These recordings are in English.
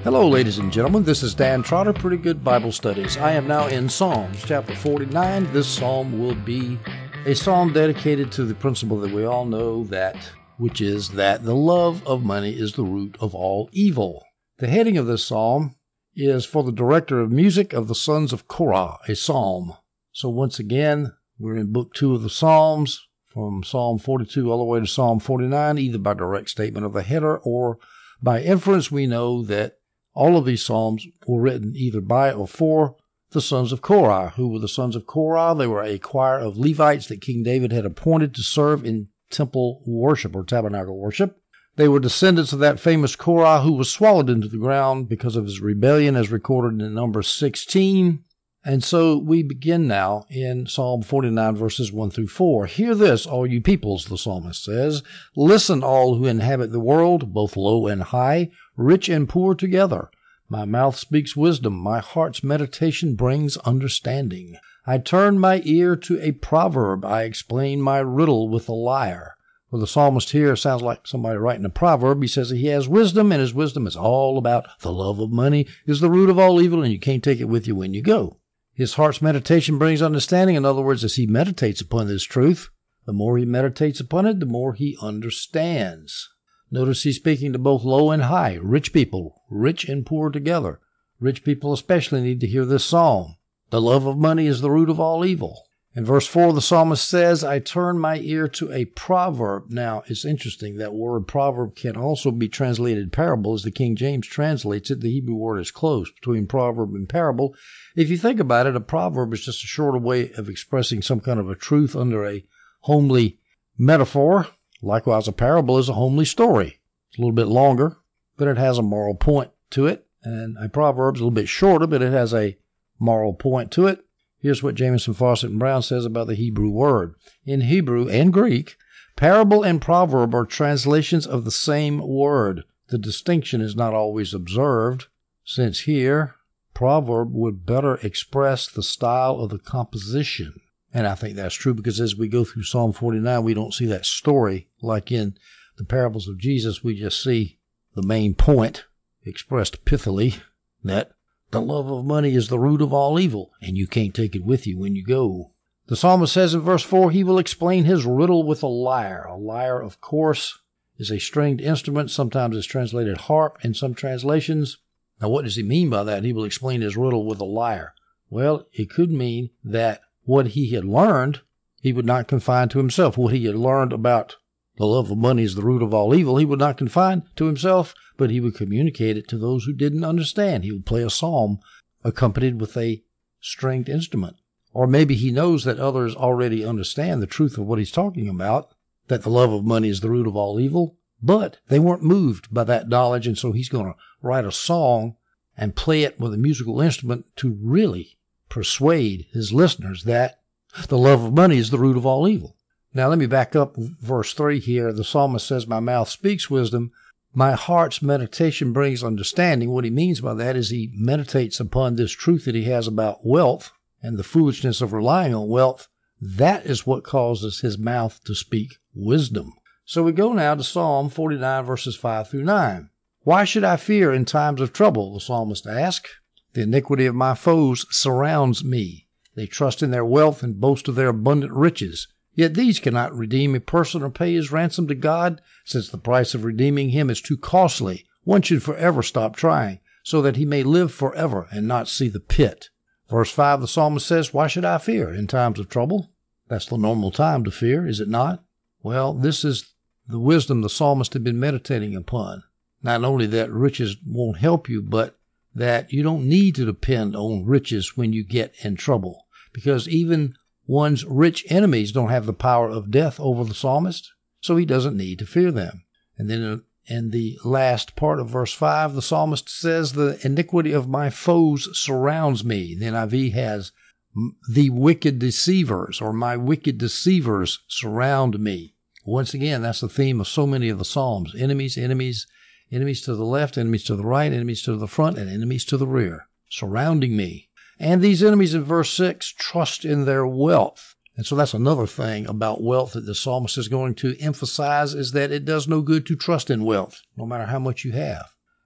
Hello, ladies and gentlemen. This is Dan Trotter, Pretty Good Bible Studies. I am now in Psalms chapter 49. This psalm will be a psalm dedicated to the principle that we all know which is that the love of money is the root of all evil. The heading of this psalm is for the director of music of the sons of Korah, a psalm. So once again, we're in book 2 of the Psalms, from Psalm 42 all the way to Psalm 49, either by direct statement of the header or by inference. We know that all of these psalms were written either by or for the sons of Korah. Who were the sons of Korah? They were a choir of Levites that King David had appointed to serve in temple worship or tabernacle worship. They were descendants of that famous Korah who was swallowed into the ground because of his rebellion, as recorded in Numbers 16. And so we begin now in Psalm 49, verses 1 through 4. Hear this, all you peoples, the psalmist says. Listen, all who inhabit the world, both low and high, rich and poor together. My mouth speaks wisdom. My heart's meditation brings understanding. I turn my ear to a proverb. I explain my riddle with a lyre. Well, the psalmist here sounds like somebody writing a proverb. He says that he has wisdom, and his wisdom is all about the love of money is the root of all evil, and you can't take it with you when you go. His heart's meditation brings understanding. In other words, as he meditates upon this truth, the more he meditates upon it, the more he understands. Notice he's speaking to both low and high, rich people, rich and poor together. Rich people especially need to hear this psalm. The love of money is the root of all evil. In verse 4, the psalmist says, I turn my ear to a proverb. Now, it's interesting, that word proverb can also be translated parable, as the King James translates it. The Hebrew word is close between proverb and parable. If you think about it, a proverb is just a shorter way of expressing some kind of a truth under a homely metaphor. Likewise, a parable is a homely story. It's a little bit longer, but it has a moral point to it. And a proverb is a little bit shorter, but it has a moral point to it. Here's what Jamieson, Fawcett, and Brown says about the Hebrew word. In Hebrew and Greek, parable and proverb are translations of the same word. The distinction is not always observed, since here, proverb would better express the style of the composition. And I think that's true, because as we go through Psalm 49, we don't see that story like in the parables of Jesus. We just see the main point expressed pithily, that the love of money is the root of all evil, and you can't take it with you when you go. The psalmist says in verse 4, he will explain his riddle with a lyre. A lyre, of course, is a stringed instrument. Sometimes it's translated harp in some translations. Now, what does he mean by that? He will explain his riddle with a lyre. Well, it could mean that what he had learned, he would not confine to himself. What he had learned about the love of money is the root of all evil, he would not confine to himself, but he would communicate it to those who didn't understand. He would play a psalm accompanied with a stringed instrument. Or maybe he knows that others already understand the truth of what he's talking about, that the love of money is the root of all evil, but they weren't moved by that knowledge, and so he's going to write a song and play it with a musical instrument to really persuade his listeners that the love of money is the root of all evil. Now, let me back up verse 3 here. The psalmist says, my mouth speaks wisdom. My heart's meditation brings understanding. What he means by that is he meditates upon this truth that he has about wealth and the foolishness of relying on wealth. That is what causes his mouth to speak wisdom. So we go now to Psalm 49, verses 5 through 9. Why should I fear in times of trouble? The psalmist asks. The iniquity of my foes surrounds me. They trust in their wealth and boast of their abundant riches. Yet these cannot redeem a person or pay his ransom to God, since the price of redeeming him is too costly. One should forever stop trying, so that he may live forever and not see the pit. Verse 5, the psalmist says, why should I fear in times of trouble? That's the normal time to fear, is it not? Well, this is the wisdom the psalmist had been meditating upon. Not only that riches won't help you, but that you don't need to depend on riches when you get in trouble, because even one's rich enemies don't have the power of death over the psalmist, so he doesn't need to fear them. And then in the last part of verse 5, the psalmist says, the iniquity of my foes surrounds me. The NIV has, the wicked deceivers, or my wicked deceivers surround me. Once again, that's the theme of so many of the Psalms. Enemies, enemies, enemies to the left, enemies to the right, enemies to the front, and enemies to the rear, surrounding me. And these enemies in verse 6 trust in their wealth. And so that's another thing about wealth that the psalmist is going to emphasize, is that it does no good to trust in wealth, no matter how much you have.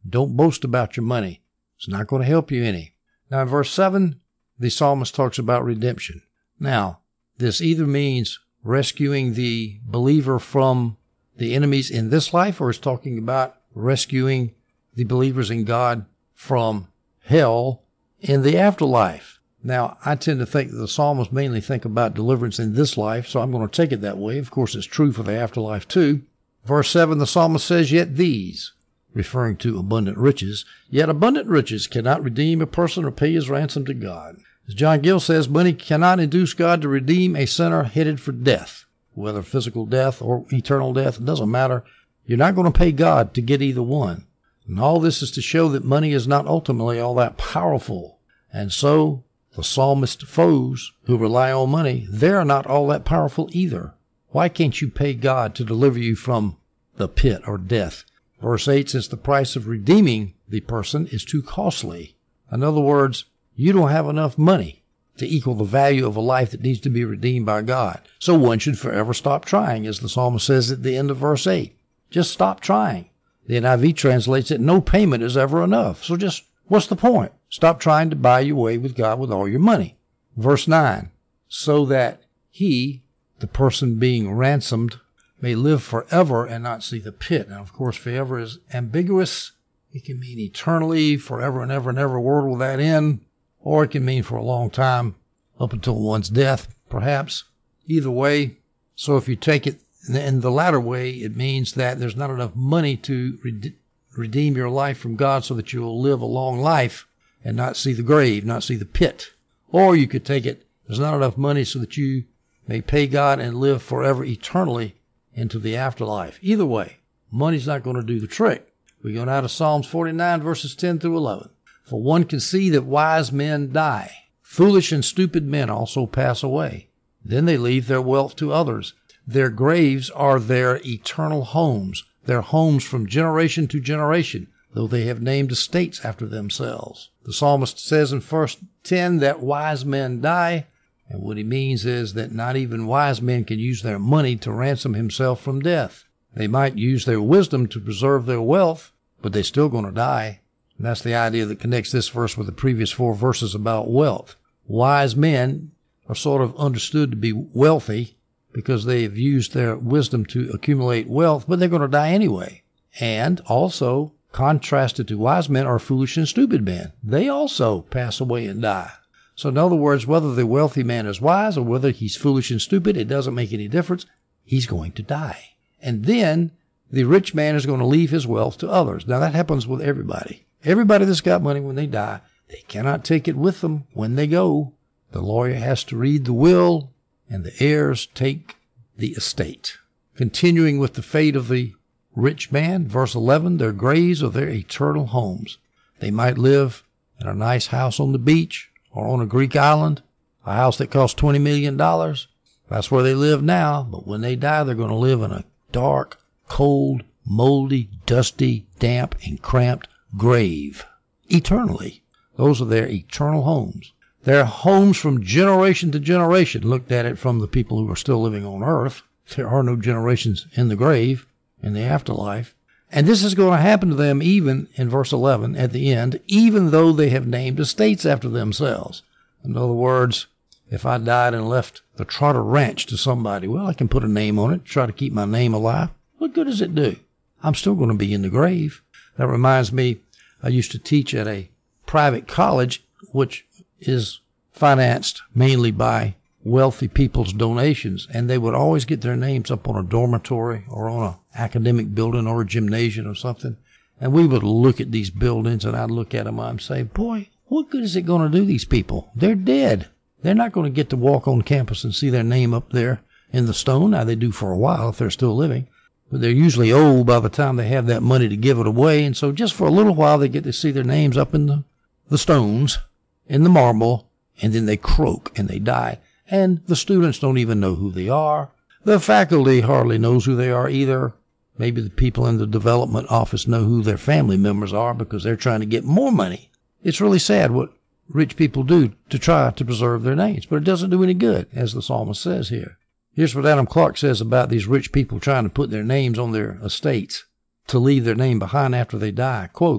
Don't boast about your money. It's not going to help you any. Now in verse 7, the psalmist talks about redemption. Now, this either means rescuing the believer from the enemies in this life, or is talking about rescuing the believers in God from hell in the afterlife. Now, I tend to think that the psalmist mainly think about deliverance in this life, so I'm going to take it that way. Of course, it's true for the afterlife too. Verse 7, the psalmist says, yet these, referring to abundant riches, yet abundant riches cannot redeem a person or pay his ransom to God. As John Gill says, money cannot induce God to redeem a sinner headed for death. Whether physical death or eternal death, it doesn't matter. You're not going to pay God to get either one. And all this is to show that money is not ultimately all that powerful. And so the psalmist's foes who rely on money, they're not all that powerful either. Why can't you pay God to deliver you from the pit or death? Verse 8 says the price of redeeming the person is too costly. In other words, you don't have enough money to equal the value of a life that needs to be redeemed by God. So one should forever stop trying, as the psalmist says at the end of verse 8. Just stop trying. The NIV translates it, no payment is ever enough. So just, what's the point? Stop trying to buy your way with God with all your money. Verse 9, so that he, the person being ransomed, may live forever and not see the pit. Now, of course, forever is ambiguous. It can mean eternally, forever and ever, world without end. Or it can mean for a long time, up until one's death, perhaps. Either way, so if you take it in the latter way, it means that there's not enough money to redeem your life from God so that you'll live a long life and not see the grave, not see the pit. Or you could take it, there's not enough money so that you may pay God and live forever eternally into the afterlife. Either way, money's not going to do the trick. We go now to Psalms 49, verses 10 through 11. For one can see that wise men die. Foolish and stupid men also pass away. Then they leave their wealth to others. Their graves are their eternal homes, their homes from generation to generation, though they have named estates after themselves. The psalmist says in verse 10 that wise men die, and what he means is that not even wise men can use their money to ransom himself from death. They might use their wisdom to preserve their wealth, but they're still going to die. And that's the idea that connects this verse with the previous 4 verses about wealth. Wise men are sort of understood to be wealthy because they have used their wisdom to accumulate wealth, but they're going to die anyway. And also, contrasted to wise men are foolish and stupid men. They also pass away and die. So in other words, whether the wealthy man is wise or whether he's foolish and stupid, it doesn't make any difference. He's going to die. And then the rich man is going to leave his wealth to others. Now that happens with everybody. Everybody that's got money when they die, they cannot take it with them when they go. The lawyer has to read the will, and the heirs take the estate. Continuing with the fate of the rich man, verse 11, their graves are their eternal homes. They might live in a nice house on the beach or on a Greek island, a house that costs $20 million. That's where they live now, but when they die, they're going to live in a dark, cold, moldy, dusty, damp, and cramped grave eternally. Those are their eternal homes. Their homes from generation to generation. Looked at it from the people who are still living on earth. There are no generations in the grave, in the afterlife. And this is going to happen to them even in verse 11 at the end, even though they have named estates after themselves. In other words, if I died and left the Trotter Ranch to somebody, well, I can put a name on it, try to keep my name alive. What good does it do? I'm still going to be in the grave. That reminds me, I used to teach at a private college, which is financed mainly by wealthy people's donations, and they would always get their names up on a dormitory or on an academic building or a gymnasium or something. And we would look at these buildings, and I'd look at them and I'd say, boy, what good is it going to do these people? They're dead. They're not going to get to walk on campus and see their name up there in the stone. Now, they do for a while if they're still living. But they're usually old by the time they have that money to give it away. And so just for a little while, they get to see their names up in the stones, in the marble, and then they croak and they die. And the students don't even know who they are. The faculty hardly knows who they are either. Maybe the people in the development office know who their family members are because they're trying to get more money. It's really sad what rich people do to try to preserve their names, but it doesn't do any good, as the psalmist says here. Here's what Adam Clark says about these rich people trying to put their names on their estates to leave their name behind after they die. Quote,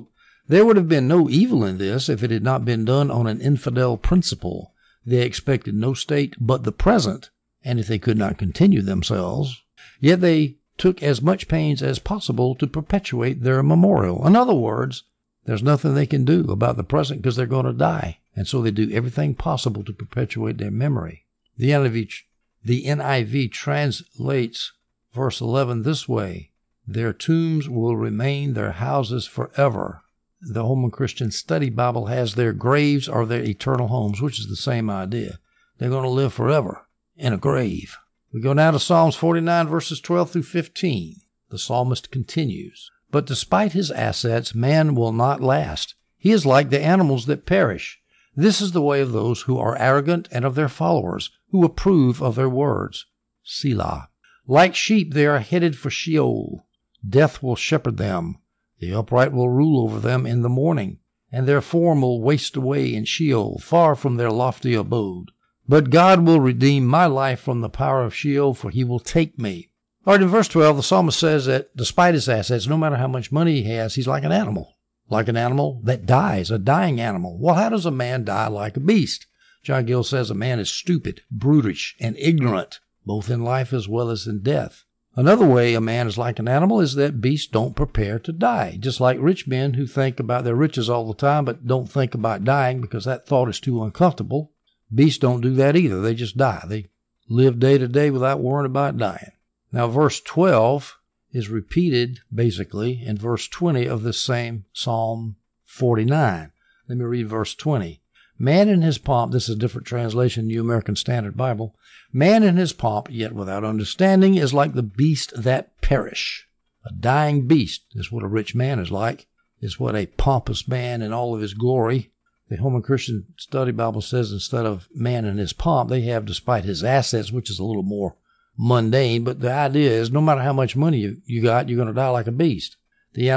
There would have been no evil in this if it had not been done on an infidel principle. They expected no state but the present, and if they could not continue themselves, yet they took as much pains as possible to perpetuate their memorial. In other words, there's nothing they can do about the present because they're going to die, and so they do everything possible to perpetuate their memory. The NIV translates verse 11 this way: their tombs will remain their houses forever. The Holman Christian Study Bible has their graves are their eternal homes, which is the same idea. They're going to live forever in a grave. We go now to Psalms 49, verses 12 through 15. The psalmist continues, "But despite his assets, man will not last. He is like the animals that perish. This is the way of those who are arrogant and of their followers, who approve of their words. Selah. Like sheep they are headed for Sheol. Death will shepherd them. The upright will rule over them in the morning, and their form will waste away in Sheol, far from their lofty abode. But God will redeem my life from the power of Sheol, for he will take me." All right, in verse 12, the psalmist says that despite his assets, no matter how much money he has, he's like an animal that dies, a dying animal. Well, how does a man die like a beast? John Gill says a man is stupid, brutish, and ignorant, both in life as well as in death. Another way a man is like an animal is that beasts don't prepare to die, just like rich men who think about their riches all the time but don't think about dying because that thought is too uncomfortable. Beasts don't do that either. They just die. They live day to day without worrying about dying. Now, verse 12 is repeated, basically, in verse 20 of this same Psalm 49. Let me read verse 20. "Man in his pomp," this is a different translation, New American Standard Bible, "man in his pomp, yet without understanding, is like the beast that perish." A dying beast is what a rich man is like, is what a pompous man in all of his glory. The Holman Christian Study Bible says instead of man in his pomp, they have despite his assets, which is a little more mundane, but the idea is no matter how much money you got, you're going to die like a beast. The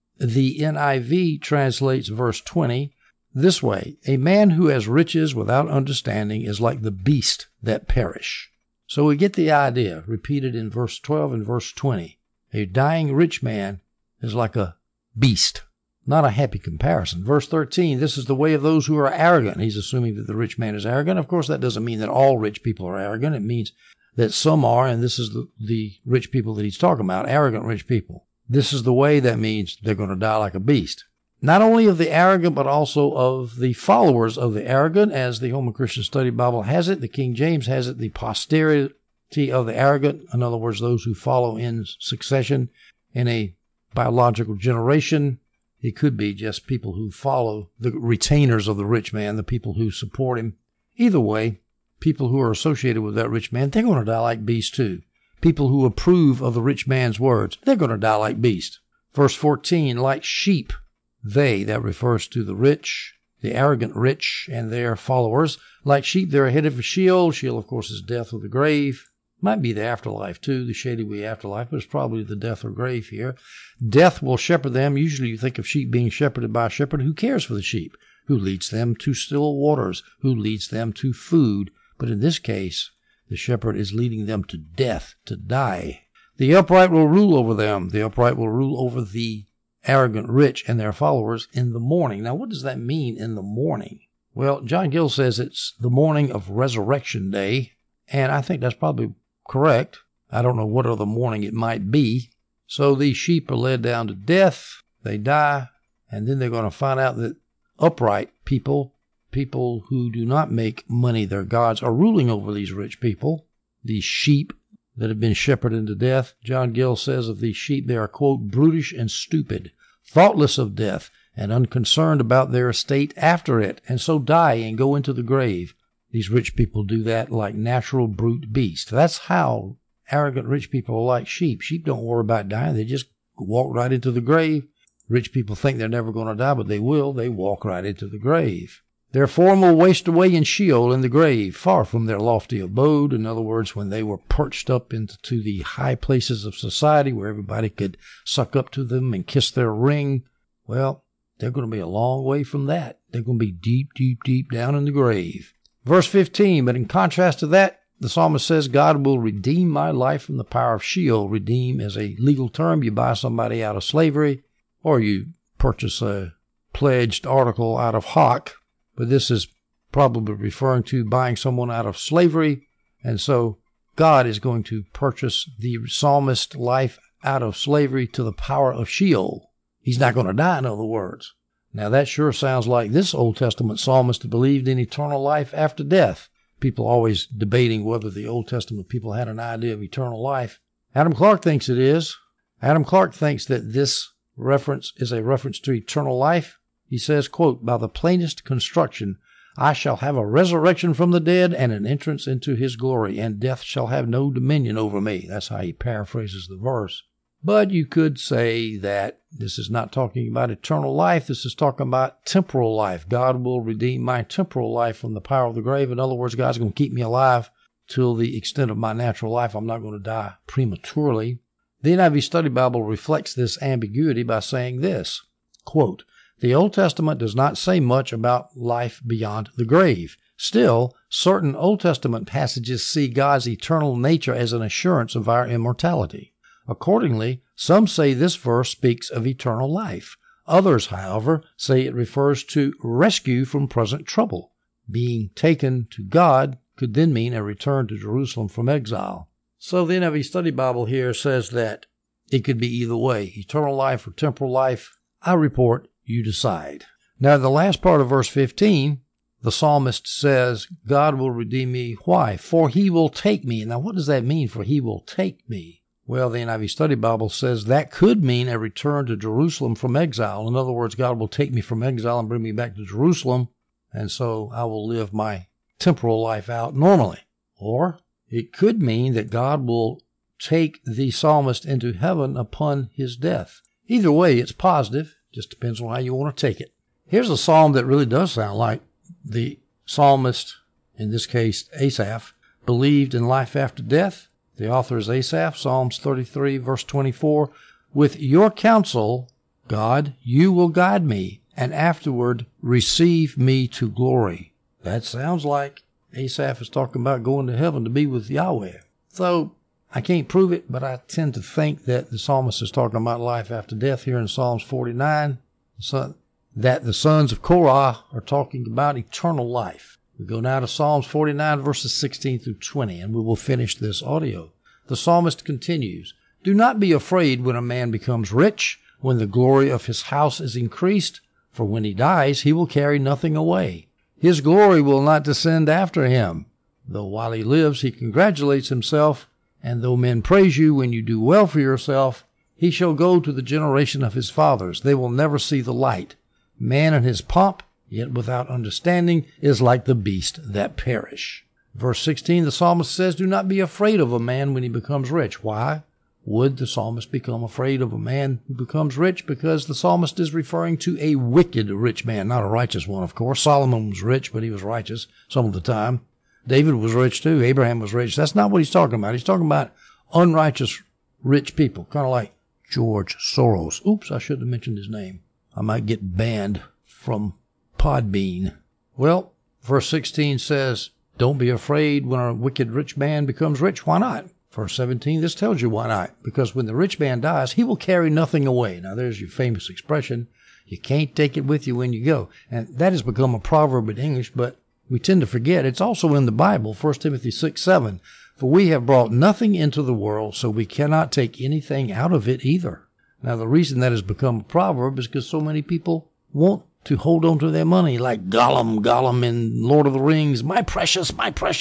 NIV translates verse 20 this way: "A man who has riches without understanding is like the beast that perish." So we get the idea repeated in verse 12 and verse 20. A dying rich man is like a beast. Not a happy comparison. Verse 13, "This is the way of those who are arrogant." He's assuming that the rich man is arrogant. Of course, that doesn't mean that all rich people are arrogant. It means that some are, and this is the rich people that he's talking about, arrogant rich people. This is the way, that means they're going to die like a beast. Not only of the arrogant, but also of the followers of the arrogant, as the Holman Christian Study Bible has it. The King James has it, the posterity of the arrogant. In other words, those who follow in succession in a biological generation. It could be just people who follow the retainers of the rich man, the people who support him. Either way, people who are associated with that rich man, they're going to die like beasts too. People who approve of the rich man's words, they're going to die like beasts. Verse 14, "Like sheep, they," that refers to the rich, the arrogant rich and their followers, "like sheep, they're headed for Sheol." Sheol, of course, is death or the grave. Might be the afterlife too, the shady way afterlife, but it's probably the death or grave here. "Death will shepherd them." Usually you think of sheep being shepherded by a shepherd who cares for the sheep, who leads them to still waters, who leads them to food. But in this case, the shepherd is leading them to death, to die. "The upright will rule over them." The upright will rule over the arrogant rich and their followers in the morning. Now, what does that mean, in the morning? Well, John Gill says it's the morning of Resurrection Day, and I think that's probably correct. I don't know what other morning it might be. So these sheep are led down to death, they die, and then they're going to find out that upright people who do not make money their gods, are ruling over these rich people, these sheep that have been shepherded to death. John Gill says of these sheep, they are, quote, "brutish and stupid, thoughtless of death, and unconcerned about their estate after it, and so die and go into the grave." These rich people do that like natural brute beasts. That's how arrogant rich people are like sheep. Sheep don't worry about dying. They just walk right into the grave. Rich people think they're never going to die, but they will. They walk right into the grave. "Their form will waste away in Sheol, in the grave, far from their lofty abode." In other words, when they were perched up into the high places of society where everybody could suck up to them and kiss their ring, well, they're going to be a long way from that. They're going to be deep, deep, deep down in the grave. Verse 15, "But in contrast to that, the psalmist says, God will redeem my life from the power of Sheol." Redeem is a legal term. You buy somebody out of slavery, or you purchase a pledged article out of Hawk, but this is probably referring to buying someone out of slavery. And so God is going to purchase the psalmist's life out of slavery to the power of Sheol. He's not going to die, in other words. Now that sure sounds like this Old Testament psalmist believed in eternal life after death. People always debating whether the Old Testament people had an idea of eternal life. Adam Clarke thinks it is. Adam Clarke thinks that this reference is a reference to eternal life. He says, quote, "By the plainest construction, I shall have a resurrection from the dead and an entrance into his glory, and death shall have no dominion over me." That's how he paraphrases the verse. But you could say that this is not talking about eternal life. This is talking about temporal life. God will redeem my temporal life from the power of the grave. In other words, God's going to keep me alive till the extent of my natural life. I'm not going to die prematurely. The NIV Study Bible reflects this ambiguity by saying this, quote, "The Old Testament does not say much about life beyond the grave. Still, certain Old Testament passages see God's eternal nature as an assurance of our immortality. Accordingly, some say this verse speaks of eternal life. Others, however, say it refers to rescue from present trouble. Being taken to God could then mean a return to Jerusalem from exile." So the NIV Study Bible here says that it could be either way, eternal life or temporal life. I report, you decide. Now, in the last part of verse 15, the psalmist says, God will redeem me. Why? For he will take me. Now, what does that mean, for he will take me? Well, the NIV Study Bible says that could mean a return to Jerusalem from exile. In other words, God will take me from exile and bring me back to Jerusalem, and so I will live my temporal life out normally. Or it could mean that God will take the psalmist into heaven upon his death. Either way, it's positive. Just depends on how you want to take it. Here's a psalm that really does sound like the psalmist, in this case Asaph, believed in life after death. The author is Asaph, Psalms 33, verse 24. "With your counsel, God, you will guide me, and afterward receive me to glory." That sounds like Asaph is talking about going to heaven to be with Yahweh. So I can't prove it, but I tend to think that the psalmist is talking about life after death here in Psalms 49, so that the sons of Korah are talking about eternal life. We go now to Psalms 49, verses 16 through 20, and we will finish this audio. The psalmist continues, "Do not be afraid when a man becomes rich, when the glory of his house is increased, for when he dies, he will carry nothing away. His glory will not descend after him. Though while he lives, he congratulates himself, and though men praise you when you do well for yourself, he shall go to the generation of his fathers. They will never see the light. Man in his pomp, yet without understanding, is like the beast that perish." Verse 16, the psalmist says, "Do not be afraid of a man when he becomes rich." Why would the psalmist become afraid of a man who becomes rich? Because the psalmist is referring to a wicked rich man, not a righteous one, of course. Solomon was rich, but he was righteous some of the time. David was rich too. Abraham was rich. That's not what he's talking about. He's talking about unrighteous rich people, kind of like George Soros. Oops, I should have mentioned his name. I might get banned from Podbean. Well, verse 16 says, don't be afraid when a wicked rich man becomes rich. Why not? Verse 17, this tells you why not. Because when the rich man dies, he will carry nothing away. Now, there's your famous expression. You can't take it with you when you go. And that has become a proverb in English, but we tend to forget. It's also in the Bible, 1 Timothy 6:7. For we have brought nothing into the world, so we cannot take anything out of it either. Now, the reason that has become a proverb is because so many people want to hold on to their money, like Gollum in Lord of the Rings. My precious,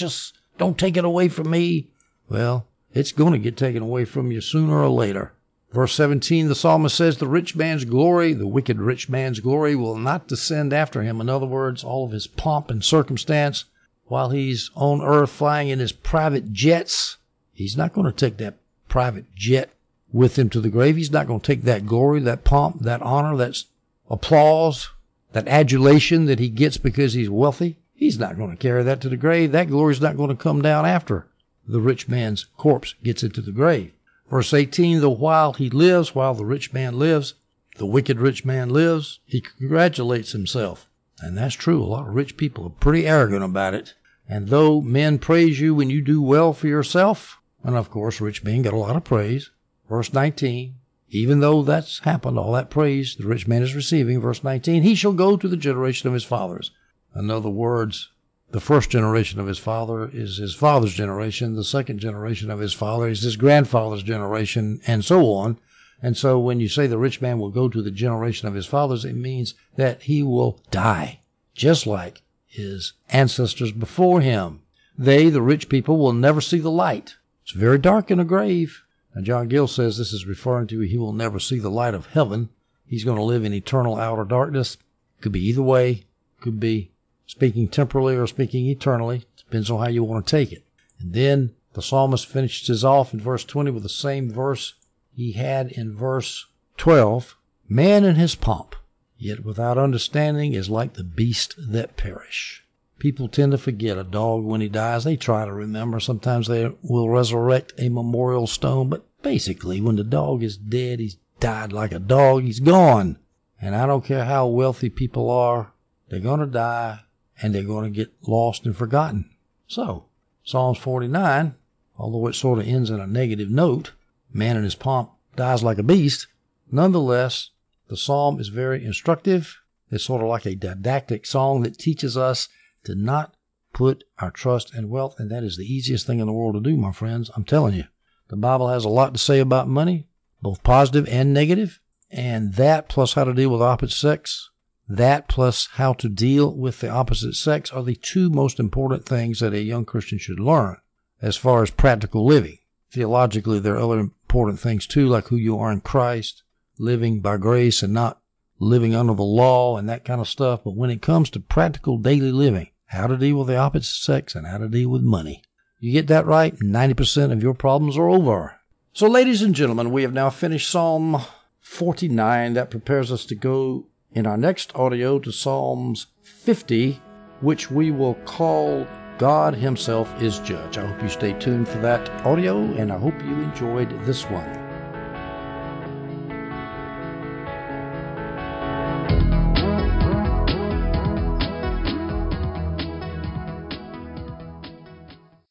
don't take it away from me. Well, it's going to get taken away from you sooner or later. Verse 17, the psalmist says, the rich man's glory, the wicked rich man's glory, will not descend after him. In other words, all of his pomp and circumstance, while he's on earth flying in his private jets, he's not going to take that private jet with him to the grave. He's not going to take that glory, that pomp, that honor, that applause, that adulation that he gets because he's wealthy. He's not going to carry that to the grave. That glory's not going to come down after the rich man's corpse gets into the grave. Verse 18, though while the rich man lives, the wicked rich man lives, he congratulates himself. And that's true. A lot of rich people are pretty arrogant about it. And though men praise you when you do well for yourself, and of course rich men get a lot of praise. Verse 19, Even though that's happened, all that praise the rich man is receiving, verse 19, he shall go to the generation of his fathers. In other words, the first generation of his father is his father's generation. The second generation of his father is his grandfather's generation, and so on. And so when you say the rich man will go to the generation of his fathers, it means that he will die, just like his ancestors before him. They, the rich people, will never see the light. It's very dark in a grave. Now, John Gill says this is referring to he will never see the light of heaven. He's going to live in eternal outer darkness. Could be either way. Could be speaking temporally or speaking eternally. Depends on how you want to take it. And then the psalmist finishes off in verse 20 with the same verse he had in verse 12. Man in his pomp, yet without understanding, is like the beast that perish. People tend to forget a dog when he dies. They try to remember. Sometimes they will resurrect a memorial stone. But basically, when the dog is dead, he's died like a dog. He's gone. And I don't care how wealthy people are. They're going to die, and they're going to get lost and forgotten. So, Psalms 49, although it sort of ends in a negative note, man in his pomp dies like a beast, nonetheless, the psalm is very instructive. It's sort of like a didactic song that teaches us to not put our trust in wealth, and that is the easiest thing in the world to do, my friends. I'm telling you. The Bible has a lot to say about money, both positive and negative, and that plus how to deal with opposite sex, that plus how to deal with the opposite sex are the two most important things that a young Christian should learn as far as practical living. Theologically, there are other important things too, like who you are in Christ, living by grace and not living under the law and that kind of stuff. But when it comes to practical daily living, how to deal with the opposite sex and how to deal with money, you get that right, 90% of your problems are over. So, ladies and gentlemen, we have now finished Psalm 49. That prepares us to go in our next audio to Psalms 50, which we will call God Himself is Judge. I hope you stay tuned for that audio, and I hope you enjoyed this one.